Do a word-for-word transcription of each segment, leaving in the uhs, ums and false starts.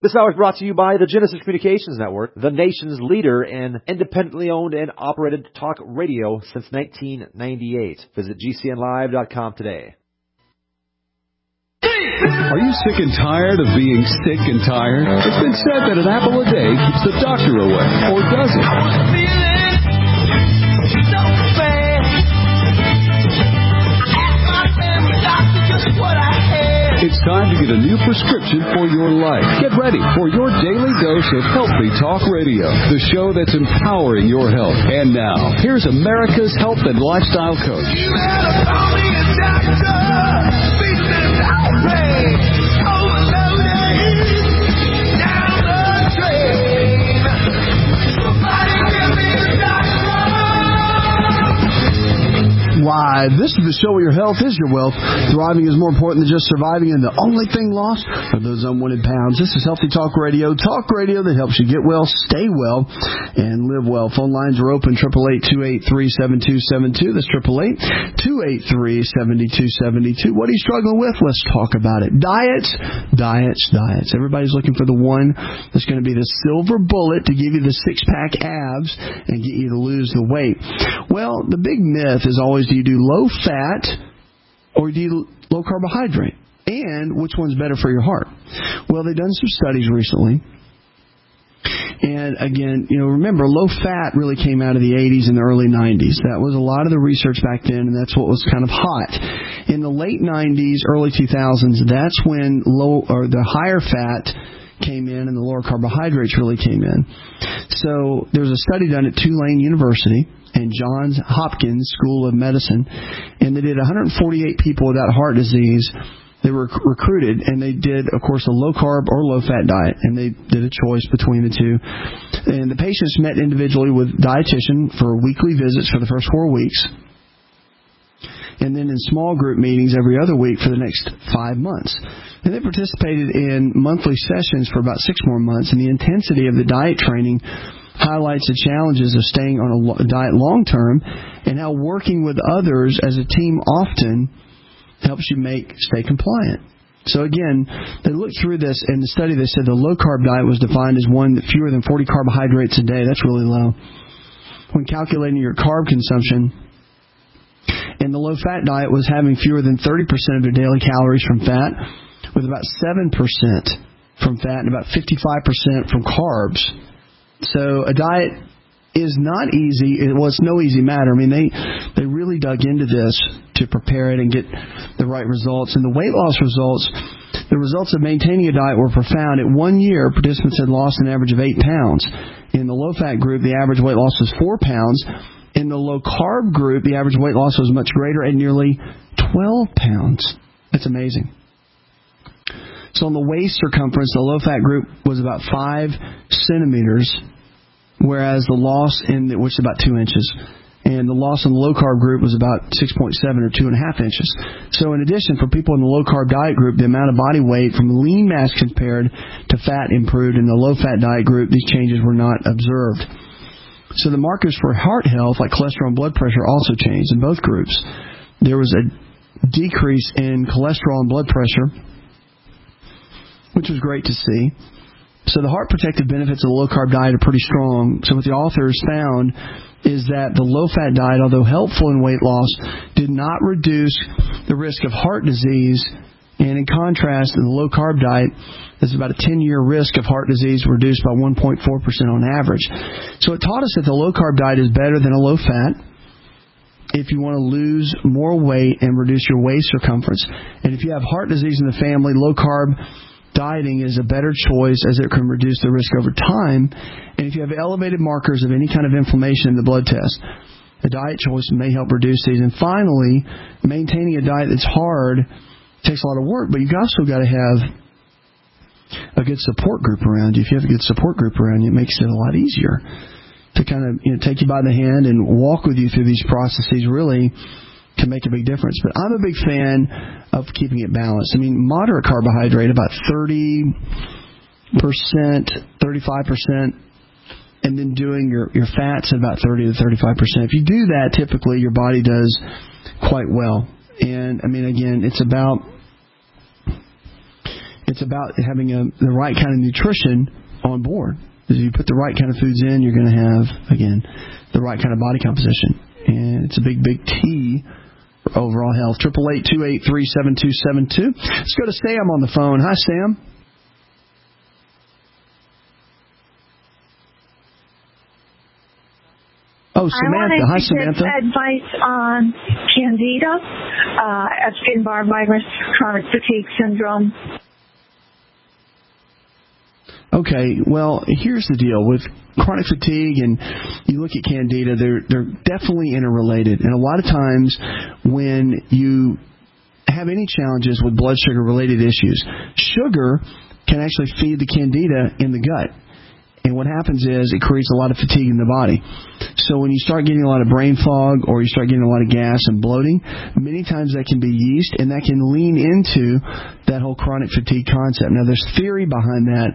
This hour is brought to you by the Genesis Communications Network, the nation's leader in independently owned and operated talk radio since nineteen ninety-eight. Visit G C N live dot com today. Are you sick and tired of being sick and tired? It's been said that an apple a day keeps the doctor away. Or does it? I was feeling so bad. I asked my family doctor just what I had. It's time to get a new prescription for your life. Get ready for your daily dose of Healthy Talk Radio, the show that's empowering your health. And now, here's America's health and lifestyle coach. You better call me a doctor. Why, this is the show where your health is your wealth. Thriving is more important than just surviving, and the only thing lost are those unwanted pounds. This is Healthy Talk Radio, talk radio that helps you get well, stay well, and live well. Phone lines are open, eight eight eight, two eight three, seven two seven two. That's eight eight eight, two eight three, seven two seven two. What are you struggling with? Let's talk about it. Diets, diets, diets. Everybody's looking for the one that's going to be the silver bullet to give you the six-pack abs and get you to lose the weight. Well, the big myth is always, do you do low fat or do you low carbohydrate? And which one's better for your heart? Well, they've done some studies recently. And again, you know, remember, low fat really came out of the eighties and the early nineties. That was a lot of the research back then, and that's what was kind of hot. In the late nineties, early two thousands, that's when low or the higher fat came in and the lower carbohydrates really came in. So there's a study done at Tulane University and Johns Hopkins School of Medicine, and they did one hundred forty-eight people without heart disease. They were recruited, and they did, of course, a low-carb or low-fat diet, and they did a choice between the two. And the patients met individually with dietitian for weekly visits for the first four weeks, and then in small group meetings every other week for the next five months. And they participated in monthly sessions for about six more months, and the intensity of the diet training highlights the challenges of staying on a diet long-term and how working with others as a team often helps you make stay compliant. So again, they looked through this, and the study, they said the low-carb diet was defined as one that fewer than forty carbohydrates a day. That's really low. When calculating your carb consumption, and the low-fat diet was having fewer than thirty percent of their daily calories from fat, with about seven percent from fat and about fifty-five percent from carbs. So a diet is not easy. It, well, it's no easy matter. I mean, they they really dug into this to prepare it and get the right results. And the weight loss results, the results of maintaining a diet were profound. At one year, participants had lost an average of eight pounds. In the low-fat group, the average weight loss was four pounds. In the low-carb group, the average weight loss was much greater at nearly twelve pounds. That's amazing. So on the waist circumference, the low-fat group was about five centimeters, whereas the loss in the, which is about two inches, and the loss in the low-carb group was about six point seven or two and a half inches. So in addition, for people in the low-carb diet group, the amount of body weight from lean mass compared to fat improved. In the low-fat diet group, these changes were not observed. So the markers for heart health, like cholesterol and blood pressure, also changed in both groups. There was a decrease in cholesterol and blood pressure, which was great to see. So the heart protective benefits of the low-carb diet are pretty strong. So what the authors found is that the low-fat diet, although helpful in weight loss, did not reduce the risk of heart disease. And in contrast, in the low-carb diet, there's about a ten-year risk of heart disease reduced by one point four percent on average. So it taught us that the low-carb diet is better than a low-fat if you want to lose more weight and reduce your waist circumference. And if you have heart disease in the family, low-carb dieting is a better choice as it can reduce the risk over time. And if you have elevated markers of any kind of inflammation in the blood test, a diet choice may help reduce these. And finally, maintaining a diet that's hard takes a lot of work, but you've also got to have a good support group around you. If you have a good support group around you, it makes it a lot easier to kind of, you know, take you by the hand and walk with you through these processes, really can make a big difference. But I'm a big fan of keeping it balanced. I mean, moderate carbohydrate, about thirty percent, thirty-five percent, and then doing your, your fats at about thirty to thirty-five percent. If you do that, typically your body does quite well. And, I mean, again, it's about it's about having a, the right kind of nutrition on board. If you put the right kind of foods in, you're going to have, again, the right kind of body composition. And it's a big, big T for overall health. eight eight eight, two eight three, seven two seven two. Let's go to Sam on the phone. Hi, Sam. Oh, Samantha. I Hi, wanted to Samantha. get advice on Candida, uh, Epstein-Barr virus, chronic fatigue syndrome. Okay, well, here's the deal. With chronic fatigue and you look at Candida, they're, they're definitely interrelated. And a lot of times when you have any challenges with blood sugar-related issues, sugar can actually feed the Candida in the gut. And what happens is it creates a lot of fatigue in the body. So when you start getting a lot of brain fog or you start getting a lot of gas and bloating, many times that can be yeast, and that can lean into that whole chronic fatigue concept. Now, there's theory behind that.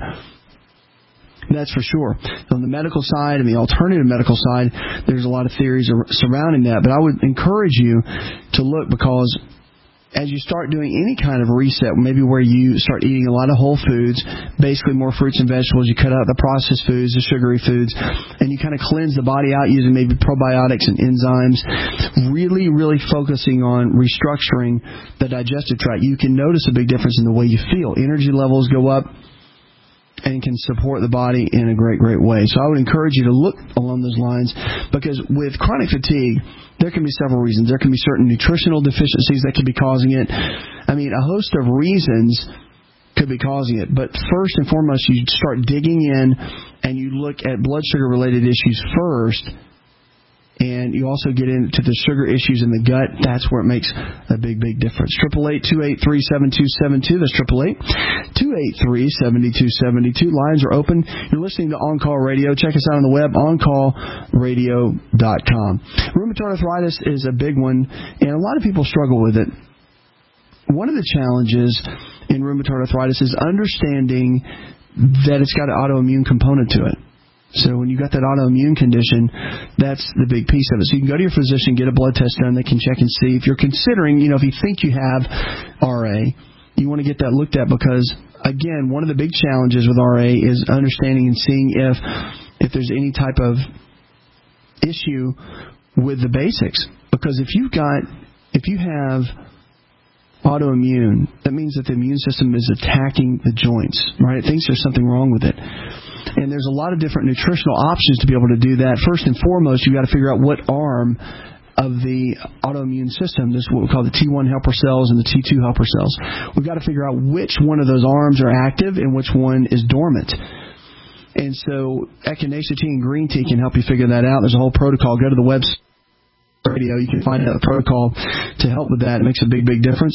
That's for sure. On the medical side and the alternative medical side, there's a lot of theories surrounding that. But I would encourage you to look, because as you start doing any kind of reset, maybe where you start eating a lot of whole foods, basically more fruits and vegetables, you cut out the processed foods, the sugary foods, and you kind of cleanse the body out using maybe probiotics and enzymes, really, really focusing on restructuring the digestive tract, you can notice a big difference in the way you feel. Energy levels go up and can support the body in a great, great way. So I would encourage you to look along those lines, because with chronic fatigue, there can be several reasons. There can be certain nutritional deficiencies that could be causing it. I mean, a host of reasons could be causing it. But first and foremost, you start digging in and you look at blood sugar-related issues first, and you also get into the sugar issues in the gut. That's where it makes a big, big difference. eight eight eight, two eight three, seven two seven two. That's eight eight eight, two eight three, seven two seven two. Lines are open. You're listening to On Call Radio. Check us out on the web, on call radio dot com. Rheumatoid arthritis is a big one, and a lot of people struggle with it. One of the challenges in rheumatoid arthritis is understanding that it's got an autoimmune component to it. So when you got that autoimmune condition, that's the big piece of it. So you can go to your physician, get a blood test done. They can check and see. If you're considering, you know, if you think you have R A, you want to get that looked at, because, again, one of the big challenges with R A is understanding and seeing if if there's any type of issue with the basics. Because if you've got, if you have autoimmune, that means that the immune system is attacking the joints, right? It thinks there's something wrong with it. And there's a lot of different nutritional options to be able to do that. First and foremost, you've got to figure out what arm of the autoimmune system, this is what we call the T one helper cells and the T two helper cells. We've got to figure out which one of those arms are active and which one is dormant. And so echinacea tea and green tea can help you figure that out. There's a whole protocol. Go to the website. Radio, you can find out the protocol to help with that. It makes a big, big difference.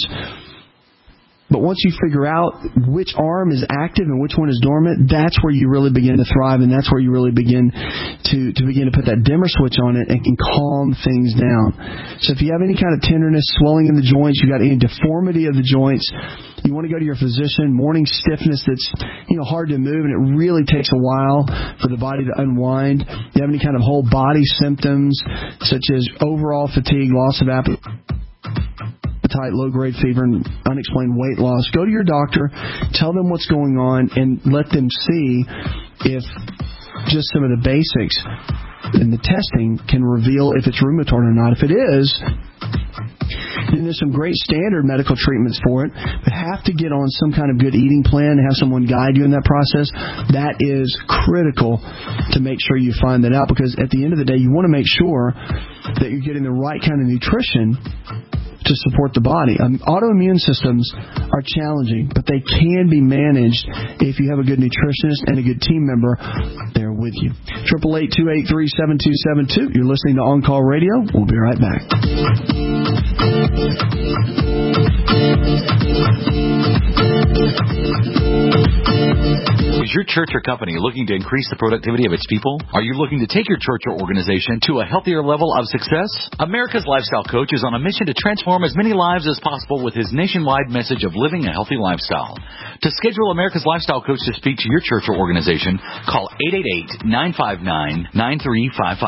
But once you figure out which arm is active and which one is dormant, that's where you really begin to thrive, and that's where you really begin to, to begin to put that dimmer switch on it and can calm things down. So if you have any kind of tenderness, swelling in the joints, you got any deformity of the joints, you want to go to your physician. Morning stiffness that's, you know, hard to move, and it really takes a while for the body to unwind. You have any kind of whole body symptoms such as overall fatigue, loss of appetite, low-grade fever, and unexplained weight loss, go to your doctor, tell them what's going on, and let them see if just some of the basics in the testing can reveal if it's rheumatoid or not. If it is, then there's some great standard medical treatments for it, but have to get on some kind of good eating plan and have someone guide you in that process. That is critical to make sure you find that out, because at the end of the day, you want to make sure that you're getting the right kind of nutrition to support the body. Um, autoimmune systems are challenging, but they can be managed if you have a good nutritionist and a good team member there with you. eight eight eight, two eight three, seven two seven two. You're listening to On Call Radio. We'll be right back. Is your church or company looking to increase the productivity of its people? Are you looking to take your church or organization to a healthier level of success? America's Lifestyle Coach is on a mission to transform as many lives as possible with his nationwide message of living a healthy lifestyle. To schedule America's Lifestyle Coach to speak to your church or organization, call eight eight eight, nine five nine, nine three five five.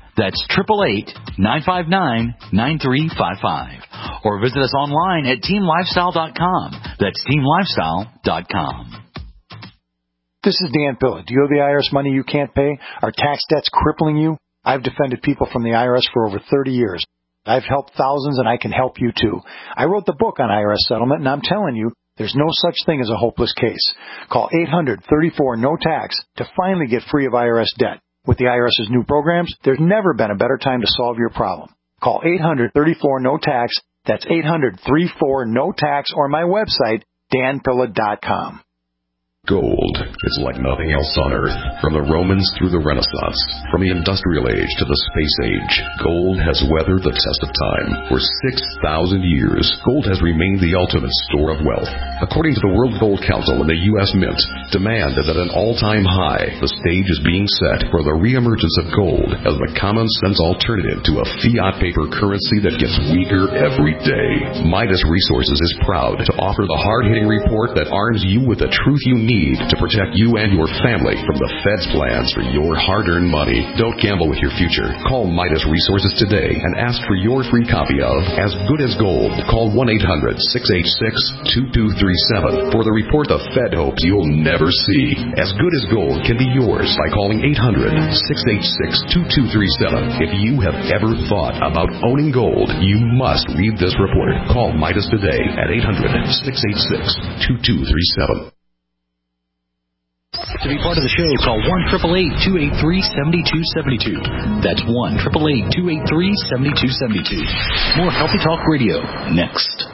That's eight eight eight, nine five nine, nine three five five. Or visit us online at team lifestyle dot com. That's team lifestyle dot com. This is Dan Pilla. Do you owe the I R S money you can't pay? Are tax debts crippling you? I've defended people from the I R S for over thirty years. I've helped thousands, and I can help you too. I wrote the book on I R S settlement, and I'm telling you, there's no such thing as a hopeless case. Call eight hundred, thirty-four, no tax to finally get free of I R S debt. With the IRS's new programs, there's never been a better time to solve your problem. Call eight hundred, thirty-four, no tax. That's eight hundred, thirty-four, no tax, or my website, dan pilla dot com. Gold is like nothing else on Earth. From the Romans through the Renaissance, from the Industrial Age to the Space Age, gold has weathered the test of time. For six thousand years, gold has remained the ultimate store of wealth. According to the World Gold Council and the U S Mint, demand is at an all-time high. The stage is being set for the reemergence of gold as the common-sense alternative to a fiat paper currency that gets weaker every day. Midas Resources is proud to offer the hard-hitting report that arms you with the truth you need to protect you and your family from the Fed's plans for your hard-earned money. Don't gamble with your future. Call Midas Resources today and ask for your free copy of As Good as Gold. Call one eight hundred, six eight six, two two three seven for the report the Fed hopes you'll never see. As Good as Gold can be yours by calling eight hundred, six eight six, two two three seven. If you have ever thought about owning gold, you must read this report. Call Midas today at eight hundred, six eight six, two two three seven. To be part of the show, call one eight eight eight, two eight three, seven two seven two. That's one eight eight eight, two eight three, seven two seven two. More Healthy Talk Radio next.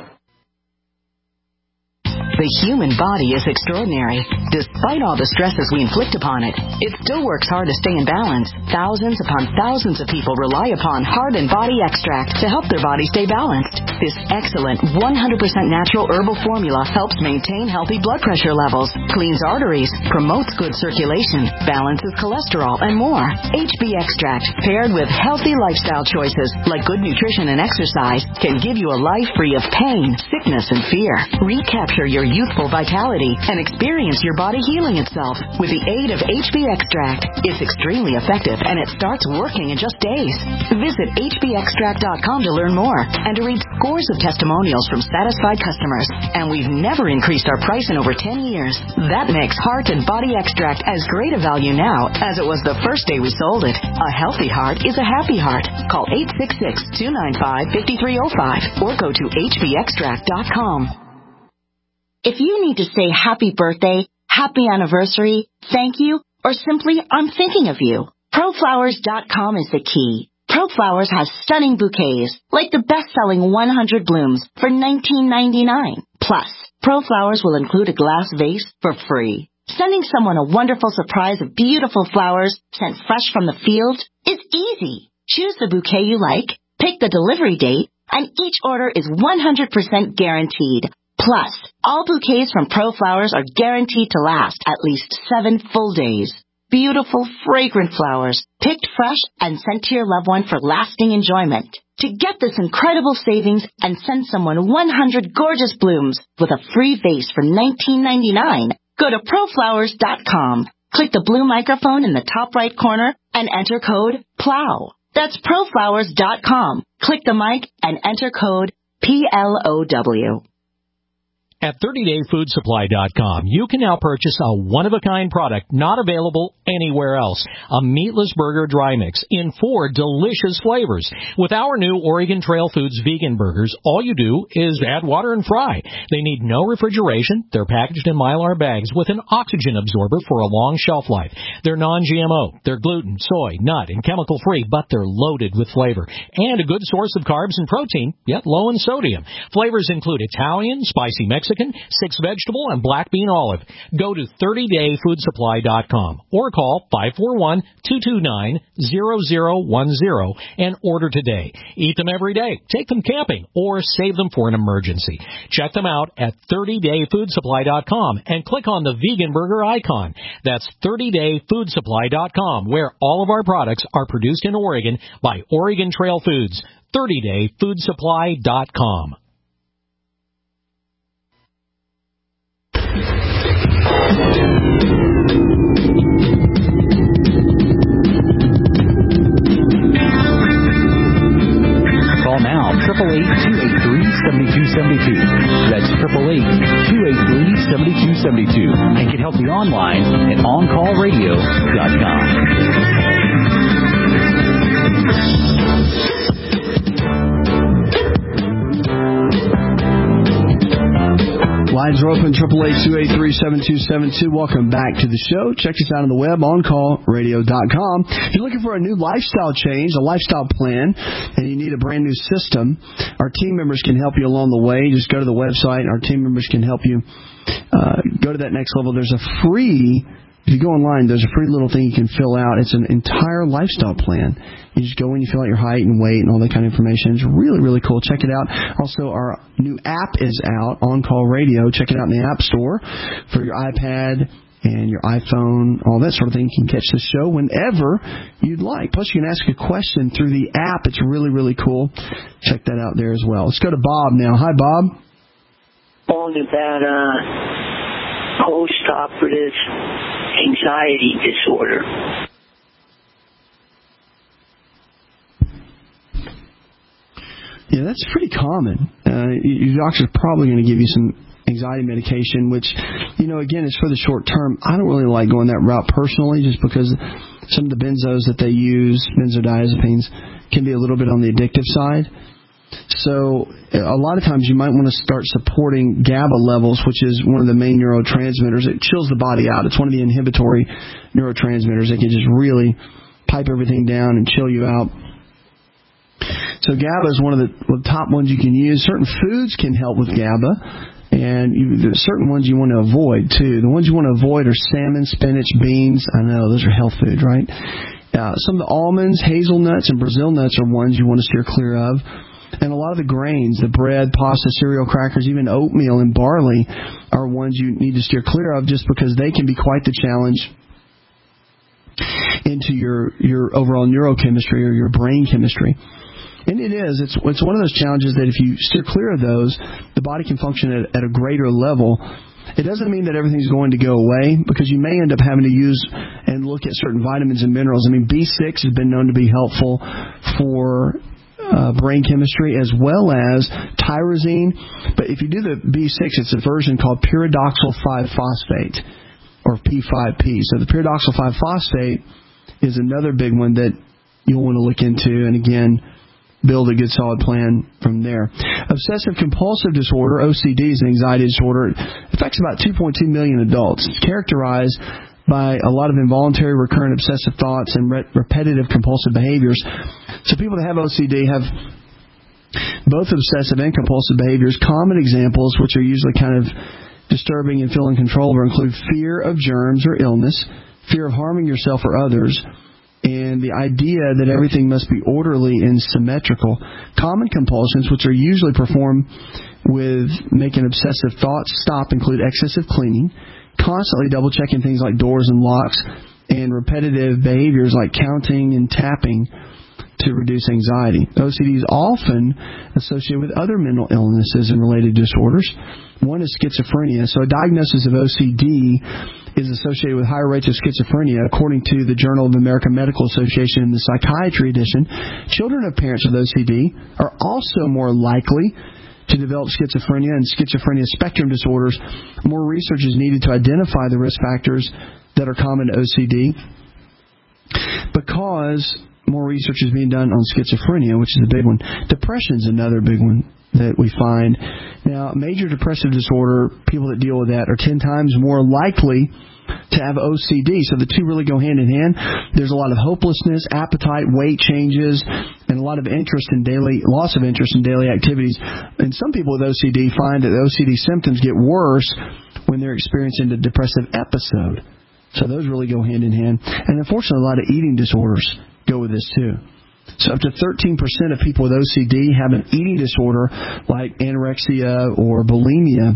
The human body is extraordinary. Despite all the stresses we inflict upon it, it still works hard to stay in balance. Thousands upon thousands of people rely upon Heart and Body Extract to help their body stay balanced. This excellent one hundred percent natural herbal formula helps maintain healthy blood pressure levels, cleans arteries, promotes good circulation, balances cholesterol, and more. H B Extract, paired with healthy lifestyle choices like good nutrition and exercise, can give you a life free of pain, sickness, and fear. Recapture your youthful vitality and experience your body healing itself with the aid of H B Extract. It's extremely effective and it starts working in just days. Visit H B extract dot com to learn more and to read scores of testimonials from satisfied customers. And we've never increased our price in over ten years. That makes Heart and Body Extract as great a value now as it was the first day we sold it. A healthy heart is a happy heart. Call eight six six, two nine five, five three zero five or go to H B extract dot com. If you need to say happy birthday, happy anniversary, thank you, or simply I'm thinking of you, pro flowers dot com is the key. ProFlowers has stunning bouquets, like the best-selling one hundred blooms for nineteen ninety-nine. Plus, ProFlowers will include a glass vase for free. Sending someone a wonderful surprise of beautiful flowers sent fresh from the field is easy. Choose the bouquet you like, pick the delivery date, and each order is one hundred percent guaranteed. Plus, all bouquets from ProFlowers are guaranteed to last at least seven full days. Beautiful, fragrant flowers, picked fresh and sent to your loved one for lasting enjoyment. To get this incredible savings and send someone one hundred gorgeous blooms with a free vase for nineteen ninety-nine, go to pro flowers dot com. Click the blue microphone in the top right corner and enter code PLOW. That's pro flowers dot com. Click the mic and enter code P L O W. At thirty day food supply dot com, you can now purchase a one-of-a-kind product not available anywhere else. A meatless burger dry mix in four delicious flavors. With our new Oregon Trail Foods vegan burgers, all you do is add water and fry. They need no refrigeration. They're packaged in Mylar bags with an oxygen absorber for a long shelf life. They're non G M O. They're gluten, soy, nut, and chemical-free, but they're loaded with flavor. And a good source of carbs and protein, yet low in sodium. Flavors include Italian, spicy Mexican, Mexican, six vegetable, and black bean olive. Go to thirty day food supply dot com or call five four one, two two nine, zero zero one zero and order today. Eat them every day, take them camping, or save them for an emergency. Check them out at thirty day food supply dot com and click on the vegan burger icon. That's thirty day food supply dot com, where all of our products are produced in Oregon by Oregon Trail Foods. thirty day food supply dot com. talk radio dot com. Lines are open, eight eight eight, two eight three, seven two seven two. Welcome back to the show. Check us out on the web, on call radio dot com. If you're looking for a new lifestyle change, a lifestyle plan, and you need a brand new system, our team members can help you along the way. Just go to the website, and our team members can help you uh, go to that next level. There's a free... If you go online, there's a free little thing you can fill out. It's an entire lifestyle plan. You just go in, you fill out your height and weight and all that kind of information. It's really, really cool. Check it out. Also, our new app is out, On Call Radio. Check it out in the App Store for your iPad and your iPhone, all that sort of thing. You can catch the show whenever you'd like. Plus, you can ask a question through the app. It's really, really cool. Check that out there as well. Let's go to Bob now. Hi, Bob. Calling about uh, post-operative anxiety disorder. Yeah, that's pretty common. Uh, your doctor's probably going to give you some anxiety medication, which, you know, again, is for the short term. I don't really like going that route personally, just because some of the benzos that they use, benzodiazepines, can be a little bit on the addictive side. So a lot of times you might want to start supporting GABA levels, which is one of the main neurotransmitters. It chills the body out. It's one of the inhibitory neurotransmitters that can just really pipe everything down and chill you out. So GABA is one of the, one of the top ones you can use. Certain foods can help with GABA, and you, there's certain ones you want to avoid, too. The ones you want to avoid are salmon, spinach, beans. I know, those are health food, right? Uh, some of the almonds, hazelnuts, and Brazil nuts are ones you want to steer clear of. And a lot of the grains, the bread, pasta, cereal, crackers, even oatmeal and barley are ones you need to steer clear of, just because they can be quite the challenge into your, your overall neurochemistry or your brain chemistry. And it is. It's, it's one of those challenges that if you steer clear of those, the body can function at, at a greater level. It doesn't mean that everything's going to go away, because you may end up having to use and look at certain vitamins and minerals. I mean, B six has been known to be helpful for Uh, brain chemistry, as well as tyrosine. But if you do the B six, it's a version called pyridoxal five phosphate, or P five P. So the pyridoxal five phosphate is another big one that you'll want to look into, and again, build a good solid plan from there. Obsessive compulsive disorder, O C D, is an anxiety disorder. It affects about two point two million adults. It's characterized by a lot of involuntary, recurrent, obsessive thoughts and re- repetitive compulsive behaviors. So people that have O C D have both obsessive and compulsive behaviors. Common examples, which are usually kind of disturbing and feel uncontrollable, include fear of germs or illness, fear of harming yourself or others, and the idea that everything must be orderly and symmetrical. Common compulsions, which are usually performed with making obsessive thoughts stop, include excessive cleaning, constantly double-checking things like doors and locks, and repetitive behaviors like counting and tapping to reduce anxiety. O C D is often associated with other mental illnesses and related disorders. One is schizophrenia. So a diagnosis of O C D is associated with higher rates of schizophrenia. According to the Journal of the American Medical Association in the Psychiatry edition, children of parents with O C D are also more likely to develop schizophrenia and schizophrenia spectrum disorders. More research is needed to identify the risk factors that are common to O C D, because more research is being done on schizophrenia, which is a big one. Depression is another big one that we find. Now, major depressive disorder, people that deal with that are ten times more likely to have O C D. So the two really go hand in hand. There's a lot of hopelessness, appetite, weight changes, and a lot of interest in daily, loss of interest in daily activities. And some people with O C D find that the O C D symptoms get worse when they're experiencing a depressive episode. So those really go hand in hand. And unfortunately, a lot of eating disorders go with this too. So up to thirteen percent of people with O C D have an eating disorder like anorexia or bulimia.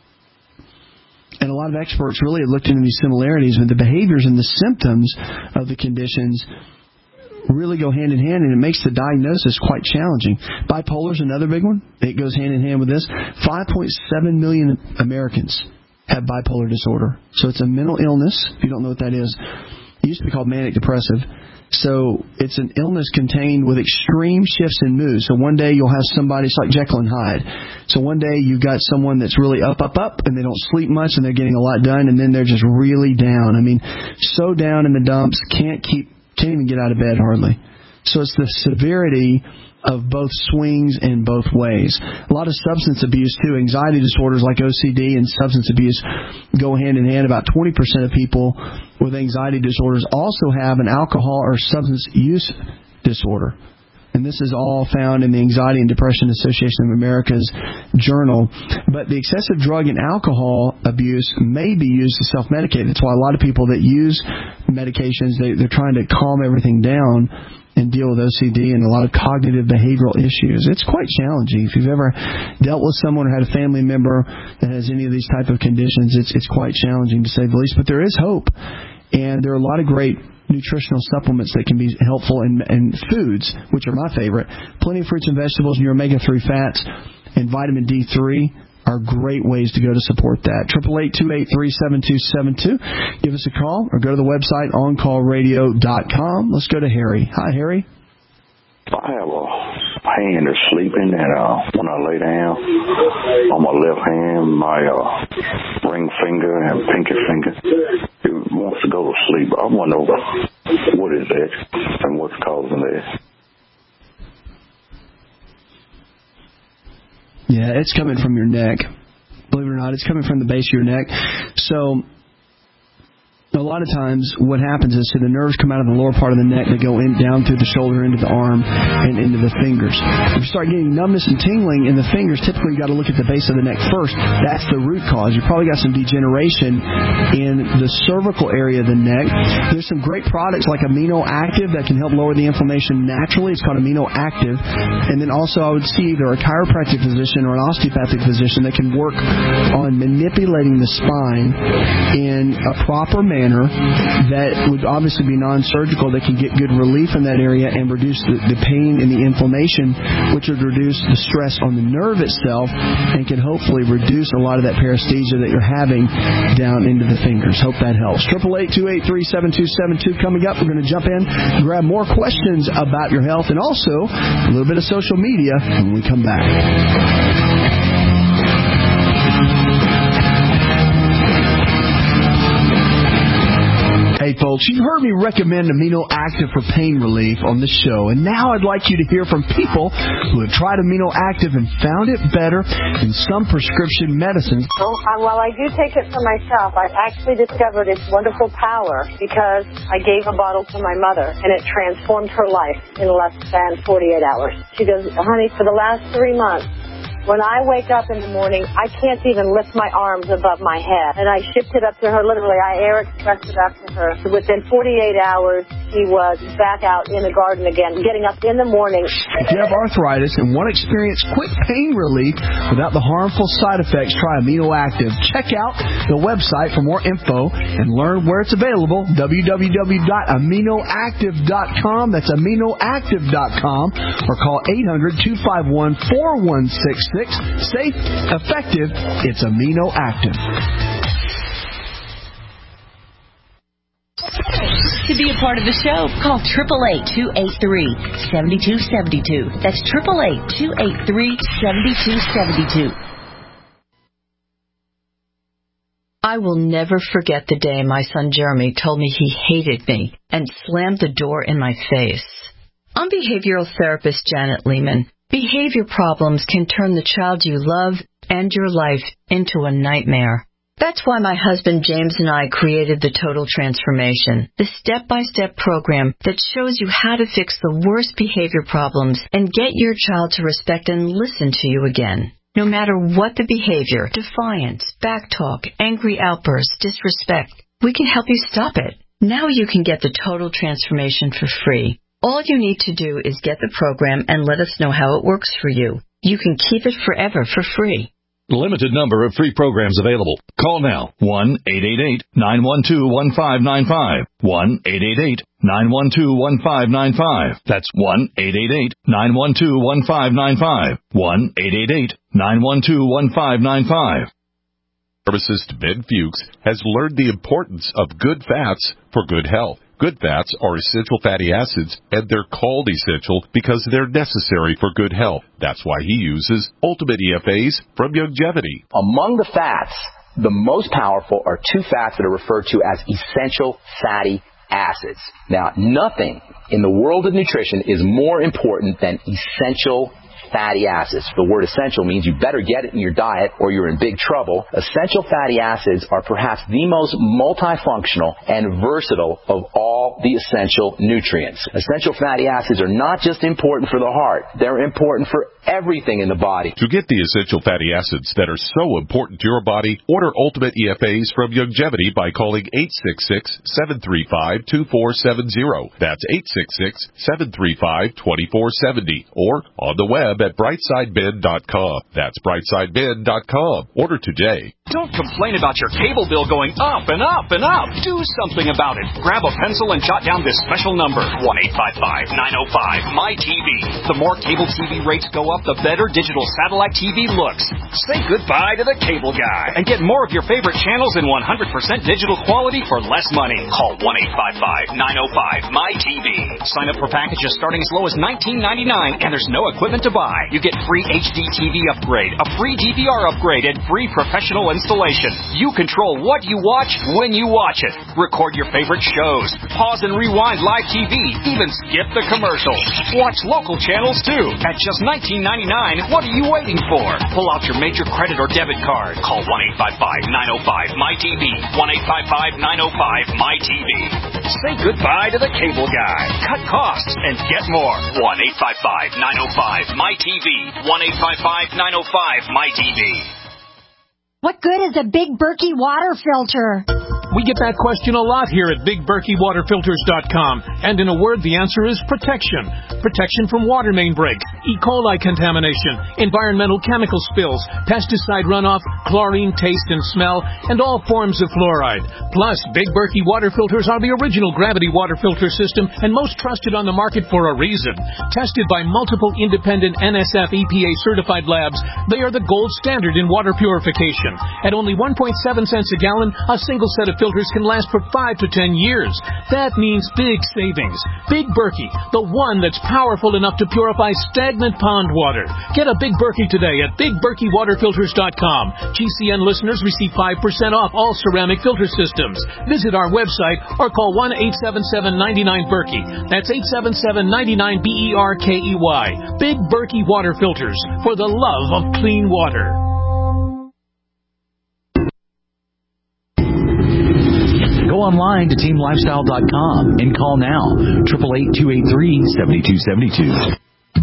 And a lot of experts really have looked into these similarities, but the behaviors and the symptoms of the conditions really go hand in hand, and it makes the diagnosis quite challenging. Bipolar is another big one. It goes hand in hand with this. five point seven million Americans have bipolar disorder. So it's a mental illness, if you don't know what that is. It used to be called manic depressive. So it's an illness contained with extreme shifts in mood. So one day you'll have somebody, it's like Jekyll and Hyde. So one day you've got someone that's really up, up, up, and they don't sleep much, and they're getting a lot done, and then they're just really down. I mean, so down in the dumps, can't keep, can't even get out of bed hardly. So it's the severity of both swings in both ways. A lot of substance abuse, too. Anxiety disorders like O C D and substance abuse go hand in hand. About twenty percent of people with anxiety disorders also have an alcohol or substance use disorder. And this is all found in the Anxiety and Depression Association of America's journal. But the excessive drug and alcohol abuse may be used to self-medicate. That's why a lot of people that use medications, they, they're trying to calm everything down and deal with O C D and a lot of cognitive behavioral issues. It's quite challenging. If you've ever dealt with someone or had a family member that has any of these type of conditions, it's it's quite challenging to say the least. But there is hope, and there are a lot of great nutritional supplements that can be helpful, in, in foods, which are my favorite. Plenty of fruits and vegetables and your omega three fats and vitamin D three are great ways to go to support that. eight eight eight, two eight three, seven two seven two. Give us a call or go to the website on call radio dot com. Let's go to Harry. Hi, Harry. I have a pain or sleeping, and uh, when I lay down on my left hand, my uh, ring finger and pinky finger, it wants to go to sleep. I wonder what is that and what's causing that. Yeah, it's coming from your neck. Believe it or not, it's coming from the base of your neck. So a lot of times what happens is so the nerves come out of the lower part of the neck. They go in down through the shoulder, into the arm, and into the fingers. If you start getting numbness and tingling in the fingers, typically you've got to look at the base of the neck first. That's the root cause. You've probably got some degeneration in the cervical area of the neck. There's some great products like Amino Active that can help lower the inflammation naturally. It's called Amino Active. And then also I would see either a chiropractic physician or an osteopathic physician that can work on manipulating the spine in a proper manner that would obviously be non-surgical, that can get good relief in that area and reduce the, the pain and the inflammation, which would reduce the stress on the nerve itself and can hopefully reduce a lot of that paresthesia that you're having down into the fingers. Hope that helps. eight eight eight, two eight three, seven two seven two coming up. We're going to jump in, grab more questions about your health, and also a little bit of social media when we come back. Hey, folks, you've heard me recommend Amino Active for pain relief on the show, and now I'd like you to hear from people who have tried Amino Active and found it better than some prescription medicines. Well, uh, while I do take it for myself, I've actually discovered its wonderful power because I gave a bottle to my mother, and it transformed her life in less than forty-eight hours. She goes, honey, for the last three months, when I wake up in the morning, I can't even lift my arms above my head. And I shipped it up to her, literally. I air expressed it up to her. So within forty-eight hours, she was back out in the garden again, getting up in the morning. If you have arthritis and want to experience quick pain relief without the harmful side effects, try Amino Active. Check out the website for more info and learn where it's available, w w w dot amino active dot com. That's amino active dot com. Or call eight hundred, two five one, four one six six. Safe, effective, it's Amino Active. To be a part of the show, call eight eight eight, two eight three, seven two seven two. That's eight eight eight, two eight three, seven two seven two. I will never forget the day my son Jeremy told me he hated me and slammed the door in my face. I'm behavioral therapist Janet Lehman. Behavior problems can turn the child you love and your life into a nightmare. That's why my husband James and I created the Total Transformation, the step-by-step program that shows you how to fix the worst behavior problems and get your child to respect and listen to you again. No matter what the behavior, defiance, backtalk, angry outbursts, disrespect, we can help you stop it. Now you can get the Total Transformation for free. All you need to do is get the program and let us know how it works for you. You can keep it forever for free. Limited number of free programs available. Call now. one eight eight eight, nine one two, one five nine five. one eight eight eight, nine one two, one five nine five. That's one eight eight eight, nine one two, one five nine five. one eight eight eight, nine one two, one five nine five. Pharmacist Ben Fuchs has learned the importance of good fats for good health. Good fats are essential fatty acids, and they're called essential because they're necessary for good health. That's why he uses Ultimate E F As from Youngevity. Among the fats, the most powerful are two fats that are referred to as essential fatty acids. Now, nothing in the world of nutrition is more important than essential fatty acids. The word essential means you better get it in your diet or you're in big trouble. Essential fatty acids are perhaps the most multifunctional and versatile of all the essential nutrients. Essential fatty acids are not just important for the heart. They're important for everything in the body. To get the essential fatty acids that are so important to your body, order Ultimate E F As from Youngevity by calling eight six six, seven three five, two four seven zero. That's eight six six, seven three five, two four seven zero. Or on the web at brightside bin dot com. That's brightside bin dot com. Order today. Don't complain about your cable bill going up and up and up. Do something about it. Grab a pencil and jot down this special number, one eight five five, nine oh five, M Y T V. The more cable T V rates go up, the better digital satellite T V looks. Say goodbye to the cable guy and get more of your favorite channels in one hundred percent digital quality for less money. Call one eight five five, nine oh five, M Y T V. Sign up for packages starting as low as nineteen ninety-nine, and there's no equipment to buy. You get free H D T V upgrade, a free D V R upgrade, and free professional installation. You control what you watch when you watch it. Record your favorite shows. Pause and rewind live T V. Even skip the commercials. Watch local channels too. At just nineteen ninety-nine, what are you waiting for? Pull out your major credit or debit card. Call one eight five five, nine oh five, M Y T V. one eight five five, nine oh five, M Y T V. Say goodbye to the cable guy. Cut costs and get more. one eight five five, nine oh five, M Y T V. one eight five five, nine oh five, M Y T V. What good is a Big Berkey water filter? We get that question a lot here at Big Berkey Water Filters dot com. And in a word, the answer is protection. Protection from water main break, E. coli contamination, environmental chemical spills, pesticide runoff, chlorine taste and smell, and all forms of fluoride. Plus, Big Berkey water filters are the original gravity water filter system and most trusted on the market for a reason. Tested by multiple independent N S F E P A certified labs, they are the gold standard in water purification. At only one point seven cents a gallon, a single set of filters can last for five to ten years. That means big savings. Big Berkey, the one that's powerful enough to purify stagnant pond water. Get a Big Berkey today at Big Berkey Water Filters dot com. G C N listeners receive five percent off all ceramic filter systems. Visit our website or call one eight seven seven, nine nine, Berkey. That's eight seven seven, nine nine, B E R K E Y. Big Berkey Water Filters, for the love of clean water. Go online to team lifestyle dot com and call now, eight eight eight, two eight three, seven two seven two.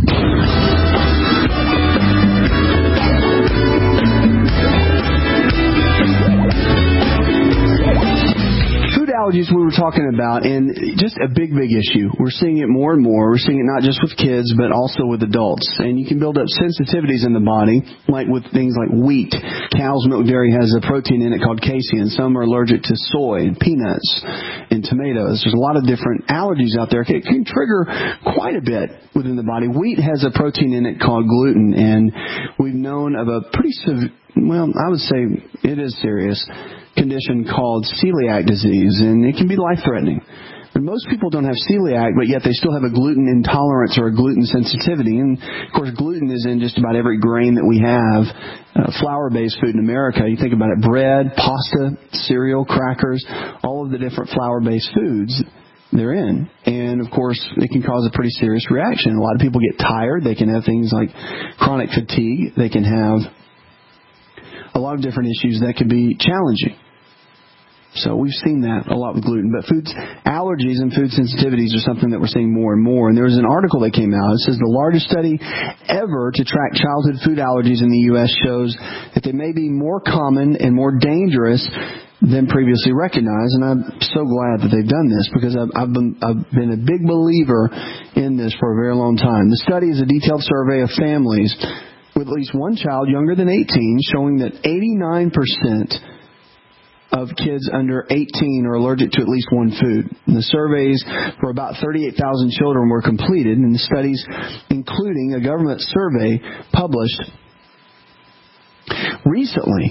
Allergies we were talking about, and just a big, big issue. We're seeing it more and more. We're seeing it not just with kids, but also with adults. And you can build up sensitivities in the body, like with things like wheat. Cow's milk dairy has a protein in it called casein. Some are allergic to soy and peanuts and tomatoes. There's a lot of different allergies out there. It can trigger quite a bit within the body. Wheat has a protein in it called gluten, and we've known of a pretty severe, well, I would say it is serious condition called celiac disease, and it can be life-threatening. And most people don't have celiac, but yet they still have a gluten intolerance or a gluten sensitivity. And, of course, gluten is in just about every grain that we have, uh, flour-based food in America. You think about it, bread, pasta, cereal, crackers, all of the different flour-based foods they're in. And, of course, it can cause a pretty serious reaction. A lot of people get tired. They can have things like chronic fatigue. They can have a lot of different issues that can be challenging. So we've seen that a lot with gluten. But foods, allergies and food sensitivities are something that we're seeing more and more. And there was an article that came out. It says the largest study ever to track childhood food allergies in the U S shows that they may be more common and more dangerous than previously recognized. And I'm so glad that they've done this, because I've, I've, been, I've been a big believer in this for a very long time. The study is a detailed survey of families with at least one child younger than eighteen, showing that eighty-nine percent of kids under eighteen are allergic to at least one food. And the surveys for about thirty-eight thousand children were completed, and the studies, including a government survey published recently,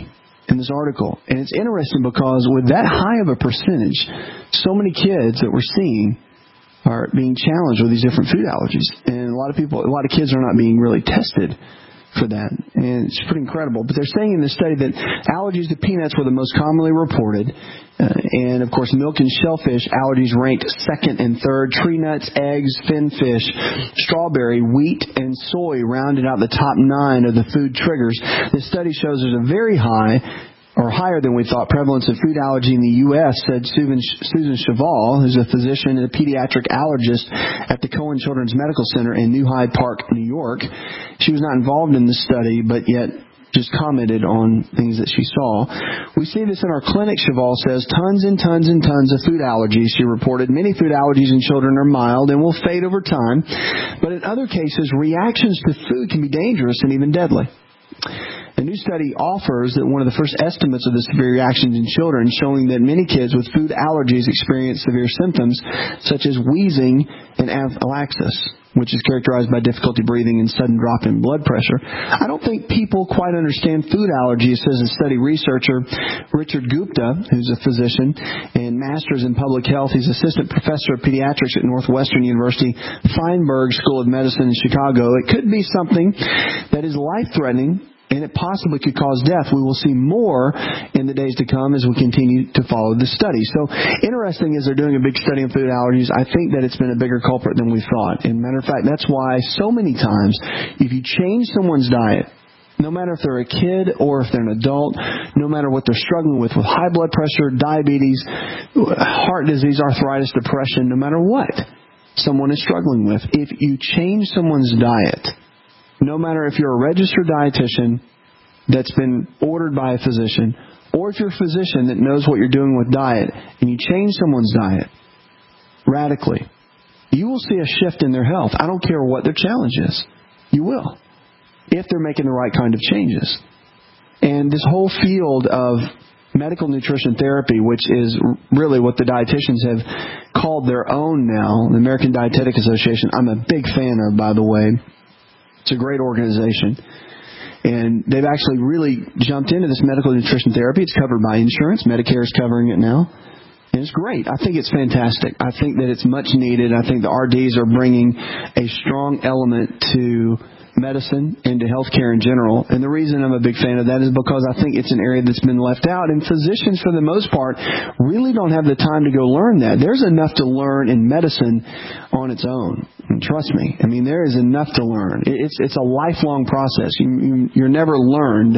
in this article. And it's interesting because with that high of a percentage, so many kids that we're seeing are being challenged with these different food allergies. And a lot of people, a lot of kids are not being really tested for that. And it's pretty incredible. But they're saying in this study that allergies to peanuts were the most commonly reported. Uh, and, of course, milk and shellfish allergies ranked second and third. Tree nuts, eggs, fin fish, strawberry, wheat, and soy rounded out the top nine of the food triggers. This study shows there's a very high, or higher than we thought, prevalence of food allergy in the U S, said Susan, Susan Cheval, who's a physician and a pediatric allergist at the Cohen Children's Medical Center in New Hyde Park, New York. She was not involved in this study, but yet just commented on things that she saw. We see this in our clinic, Cheval says. Tons and tons and tons of food allergies, she reported. Many food allergies in children are mild and will fade over time. But in other cases, reactions to food can be dangerous and even deadly. A new study offers that one of the first estimates of the severe reactions in children, showing that many kids with food allergies experience severe symptoms such as wheezing and anaphylaxis, which is characterized by difficulty breathing and sudden drop in blood pressure. I don't think people quite understand food allergies, says a study researcher, Richard Gupta, who's a physician and master's in public health. He's assistant professor of pediatrics at Northwestern University Feinberg School of Medicine in Chicago. It could be something that is life-threatening, and it possibly could cause death. We will see more in the days to come as we continue to follow this study. So interesting is they're doing a big study on food allergies. I think that it's been a bigger culprit than we thought. And matter of fact, that's why so many times if you change someone's diet, no matter if they're a kid or if they're an adult, no matter what they're struggling with, with high blood pressure, diabetes, heart disease, arthritis, depression, no matter what someone is struggling with, if you change someone's diet, no matter if you're a registered dietitian that's been ordered by a physician, or if you're a physician that knows what you're doing with diet, and you change someone's diet radically, you will see a shift in their health. I don't care what their challenge is. You will, if they're making the right kind of changes. And this whole field of medical nutrition therapy, which is really what the dietitians have called their own now, the American Dietetic Association, I'm a big fan of, by the way. It's a great organization. And they've actually really jumped into this medical nutrition therapy. It's covered by insurance. Medicare is covering it now. And it's great. I think it's fantastic. I think that it's much needed. I think the R Ds are bringing a strong element to medicine and to healthcare in general. And the reason I'm a big fan of that is because I think it's an area that's been left out. And physicians, for the most part, really don't have the time to go learn that. There's enough to learn in medicine on its own. And trust me. I mean, there is enough to learn. It's it's a lifelong process. You, you, you're never learned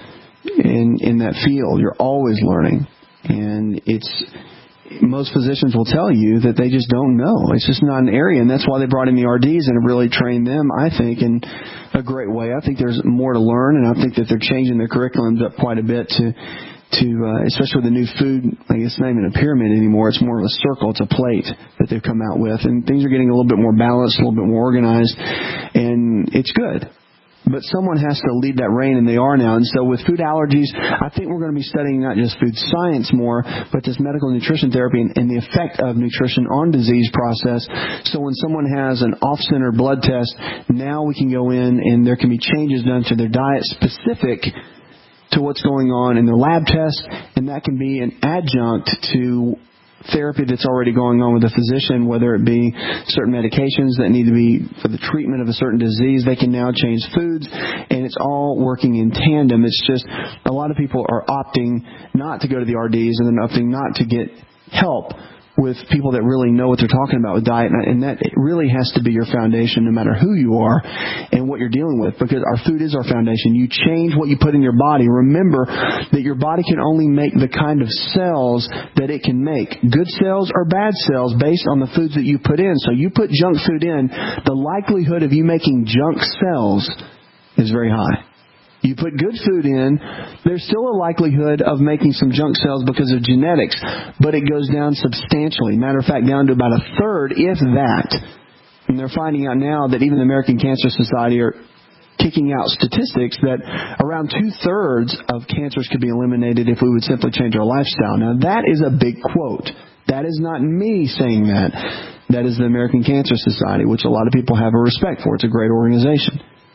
in in that field. You're always learning. And it's... most physicians will tell you that they just don't know. It's just not an area, and that's why they brought in the R Ds and have really trained them, I think, in a great way. I think there's more to learn, and I think that they're changing their curriculums up quite a bit to, to uh, especially with the new food. I guess it's not even a pyramid anymore. It's more of a circle. It's a plate that they've come out with, and things are getting a little bit more balanced, a little bit more organized, and it's good. But someone has to lead that reign, and they are now. And so with food allergies, I think we're going to be studying not just food science more, but this medical nutrition therapy and, and the effect of nutrition on disease process. So when someone has an off-center blood test, now we can go in and there can be changes done to their diet specific to what's going on in their lab test, and that can be an adjunct to therapy that's already going on with a physician, whether it be certain medications that need to be for the treatment of a certain disease. They can now change foods, and it's all working in tandem. It's just a lot of people are opting not to go to the R Ds and then opting not to get help with people that really know what they're talking about with diet, and that it really has to be your foundation no matter who you are and what you're dealing with, because our food is our foundation. You change what you put in your body. Remember that your body can only make the kind of cells that it can make, good cells or bad cells, based on the foods that you put in. So you put junk food in, the likelihood of you making junk cells is very high. You put good food in, there's still a likelihood of making some junk cells because of genetics, but it goes down substantially. Matter of fact, down to about a third, if that. And they're finding out now that even the American Cancer Society are kicking out statistics that around two-thirds of cancers could be eliminated if we would simply change our lifestyle. Now, that is a big quote. That is not me saying that. That is the American Cancer Society, which a lot of people have a respect for. It's a great organization.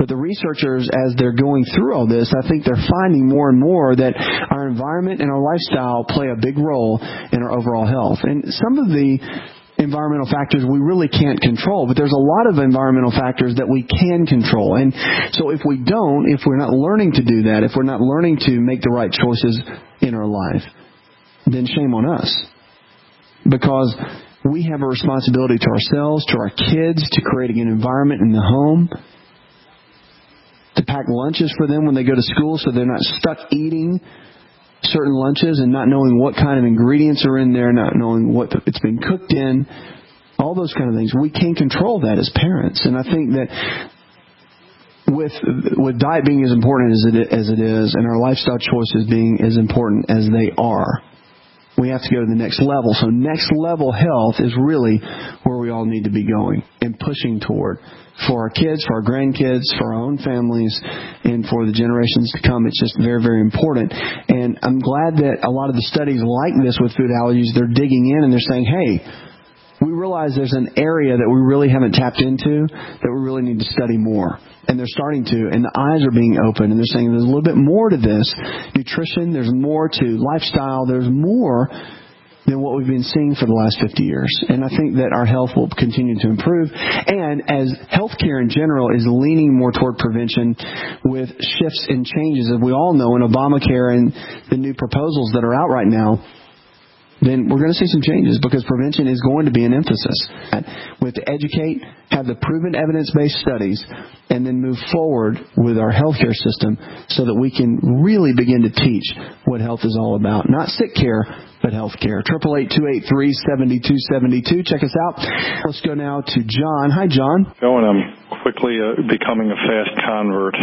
But the researchers, as they're going through all this, I think they're finding more and more that our environment and our lifestyle play a big role in our overall health. And some of the environmental factors we really can't control, but there's a lot of environmental factors that we can control. And so if we don't, if we're not learning to do that, if we're not learning to make the right choices in our life, then shame on us. Because we have a responsibility to ourselves, to our kids, to creating an environment in the home, to pack lunches for them when they go to school so they're not stuck eating certain lunches and not knowing what kind of ingredients are in there, not knowing what it's been cooked in, all those kind of things. We can't control that as parents. And I think that with with diet being as important as it, as it is, and our lifestyle choices being as important as they are, we have to go to the next level. So next level health is really where we all need to be going and pushing toward. For our kids, for our grandkids, for our own families, and for the generations to come. It's just very, very important. And I'm glad that a lot of the studies like this with food allergies, they're digging in and they're saying, hey, we realize there's an area that we really haven't tapped into that we really need to study more. And they're starting to, and the eyes are being opened, and they're saying there's a little bit more to this. Nutrition, there's more to lifestyle, there's more than what we've been seeing for the last fifty years. And I think that our health will continue to improve. And as healthcare in general is leaning more toward prevention with shifts and changes, as we all know in Obamacare and the new proposals that are out right now, then we're going to see some changes because prevention is going to be an emphasis. We have to educate, have the proven evidence-based studies, and then move forward with our healthcare system so that we can really begin to teach what health is all about. Not sick care, but health care. eight eight eight, two eight three, seven two seven two. Check us out. Let's go now to John. Hi, John. Going, I'm quickly uh, becoming a fast convert.